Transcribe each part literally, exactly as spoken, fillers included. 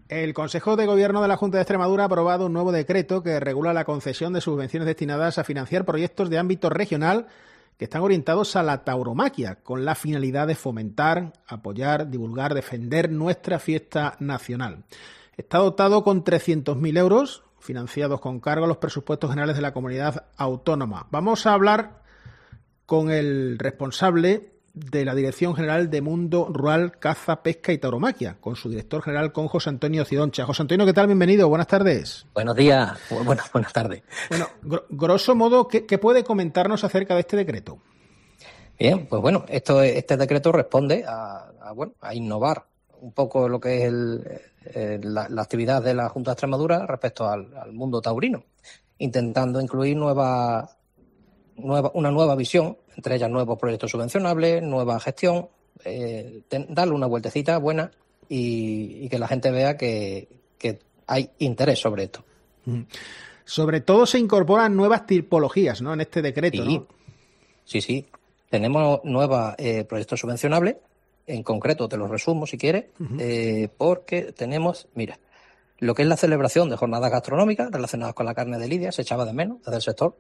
El Consejo de Gobierno de la Junta de Extremadura ha aprobado un nuevo decreto que regula la concesión de subvenciones destinadas a financiar proyectos de ámbito regional que están orientados a la tauromaquia, con la finalidad de fomentar, apoyar, divulgar, defender nuestra fiesta nacional. Está dotado con trescientos mil euros, financiados con cargo a los presupuestos generales de la comunidad autónoma. Vamos a hablar con el responsable de la Dirección General de Mundo Rural, Caza, Pesca y Tauromaquia, con su director general, con José Antonio Cidoncha. José Antonio, ¿qué tal? Bienvenido, buenas tardes. Buenos días, buenas, buenas tardes. Bueno, gr- grosso modo, ¿qué, ¿qué puede comentarnos acerca de este decreto? Bien, pues bueno, esto, este decreto responde a, a, bueno, a innovar un poco lo que es el, el, la, la actividad de la Junta de Extremadura respecto al, al mundo taurino, intentando incluir nueva, nueva, una nueva visión, entre ellas nuevos proyectos subvencionables, nueva gestión, eh, ten, darle una vueltecita buena y, y que la gente vea que, que hay interés sobre esto. Mm. Sobre todo se incorporan nuevas tipologías, ¿no?, en este decreto, Sí, ¿no? sí, sí. Tenemos nuevos eh, proyectos subvencionables, en concreto te los resumo si quieres, uh-huh. eh, porque tenemos, mira, lo que es la celebración de jornadas gastronómicas relacionadas con la carne de lidia, se echaba de menos desde el sector,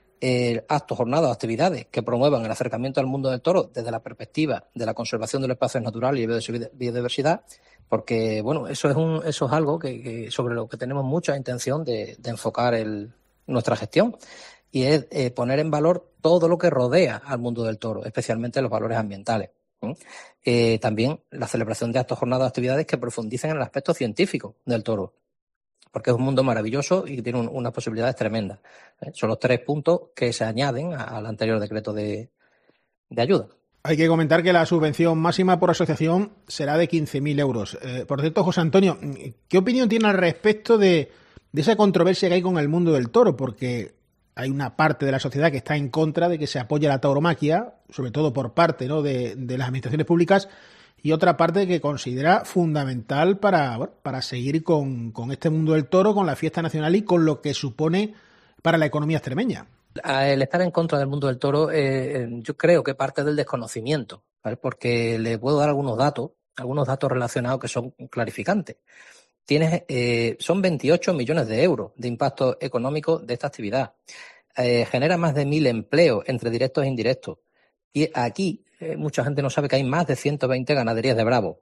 eh, actos, jornadas, actividades que promuevan el acercamiento al mundo del toro desde la perspectiva de la conservación de los espacios naturales y biodiversidad, porque, bueno, eso es un eso es algo que, que sobre lo que tenemos mucha intención de, de enfocar el, nuestra gestión, y es eh, poner en valor todo lo que rodea al mundo del toro, especialmente los valores ambientales. ¿Mm? Eh, también la celebración de actos, jornadas, actividades que profundicen en el aspecto científico del toro, porque es un mundo maravilloso y tiene un, unas posibilidades tremendas. ¿Eh? Son los tres puntos que se añaden a, al anterior decreto de, de ayuda. Hay que comentar que la subvención máxima por asociación será de quince mil euros. Eh, por cierto, José Antonio, ¿qué opinión tiene al respecto de, de esa controversia que hay con el mundo del toro? Porque hay una parte de la sociedad que está en contra de que se apoye la tauromaquia, sobre todo por parte, ¿no?, de, de las administraciones públicas, y otra parte que considera fundamental para, bueno, para seguir con, con este mundo del toro, con la fiesta nacional y con lo que supone para la economía extremeña. El estar en contra del mundo del toro, eh, yo creo que parte del desconocimiento, ¿vale? Porque le puedo dar algunos datos, algunos datos relacionados que son clarificantes. Tienes, eh, son veintiocho millones de euros de impacto económico de esta actividad. Eh, genera más de mil empleos entre directos e indirectos. Y aquí eh, mucha gente no sabe que hay más de ciento veinte ganaderías de bravos.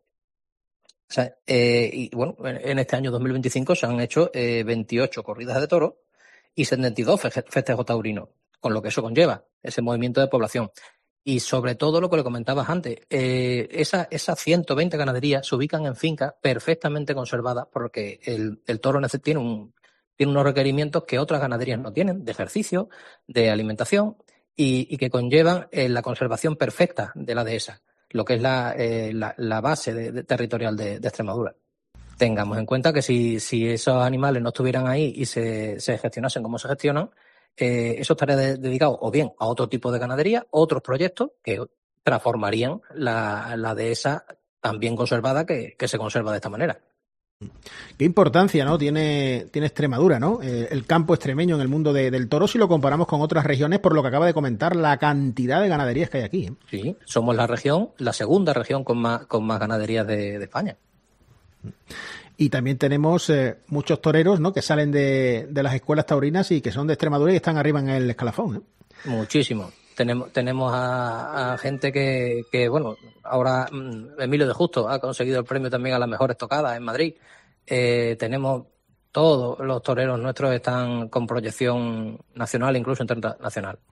O sea, eh, y bueno, en este año dos mil veinticinco se han hecho eh, veintiocho corridas de toros y setenta y dos fe- festejos taurinos, con lo que eso conlleva, ese movimiento de población. Y sobre todo lo que le comentabas antes, eh, esa, esas ciento veinte ganaderías se ubican en fincas perfectamente conservadas, porque el, el toro tiene, un, tiene unos requerimientos que otras ganaderías no tienen, de ejercicio, de alimentación, y, y que conllevan eh, la conservación perfecta de la dehesa, lo que es la, eh, la, la base de, de territorial de, de Extremadura. Tengamos en cuenta que si, si esos animales no estuvieran ahí y se, se gestionasen como se gestionan, eh, eso estaría de, dedicado o bien a otro tipo de ganadería, otros proyectos que transformarían la, la dehesa tan bien conservada que, que se conserva de esta manera. Qué importancia, ¿no?, tiene, tiene Extremadura, ¿no? Eh, el campo extremeño en el mundo de, del toro, si lo comparamos con otras regiones, por lo que acaba de comentar, la cantidad de ganaderías que hay aquí, ¿eh? Sí, somos la región, la segunda región con más, con más ganaderías de, de España. Y también tenemos eh, muchos toreros, ¿no?, que salen de, de las escuelas taurinas y que son de Extremadura y están arriba en el escalafón, ¿eh? Muchísimo. Tenemos tenemos a, a gente que, que, bueno, ahora Emilio de Justo ha conseguido el premio también a las mejores tocadas en Madrid. Eh, tenemos todos los toreros nuestros están con proyección nacional, incluso internacional.